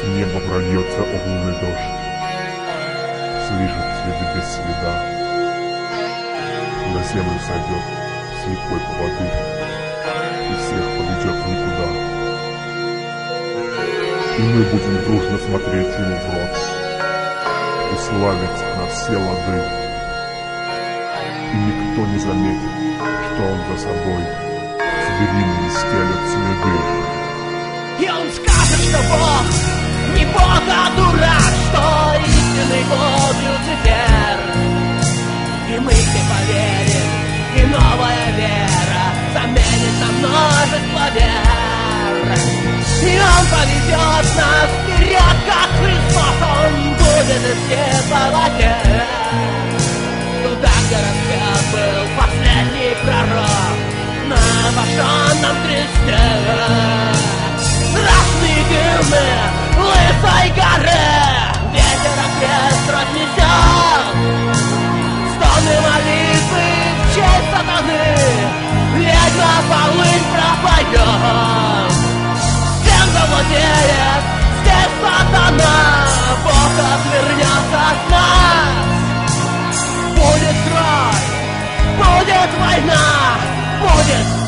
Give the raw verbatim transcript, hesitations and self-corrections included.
неба прольется огненный дождь, слижет следы без следа, на землю сойдет слепой поводырь и всех поведет в никуда. И мы будем дружно смотреть ему в рот и славить на все лады. И никто не заметит, что он за собой звериные стелет следы. И он скажет, что Бог не Бог, а дурак, что истинный Бог Люцифер. И мы все поверим, и новая вера заменит на множество вер. И он поведет нас вперед, как Христос, он будет из всех поводир. Туда, где распят был последний пророк на обожженном кресте. Страшные дымы лысой горы ветер окрест разнесет. Стоны молитвы в честь сатаны ведьма полынь пропоет. Всем завладеет здесь сатана, Бог отвернется от нас. Будет кровь, будет война, будет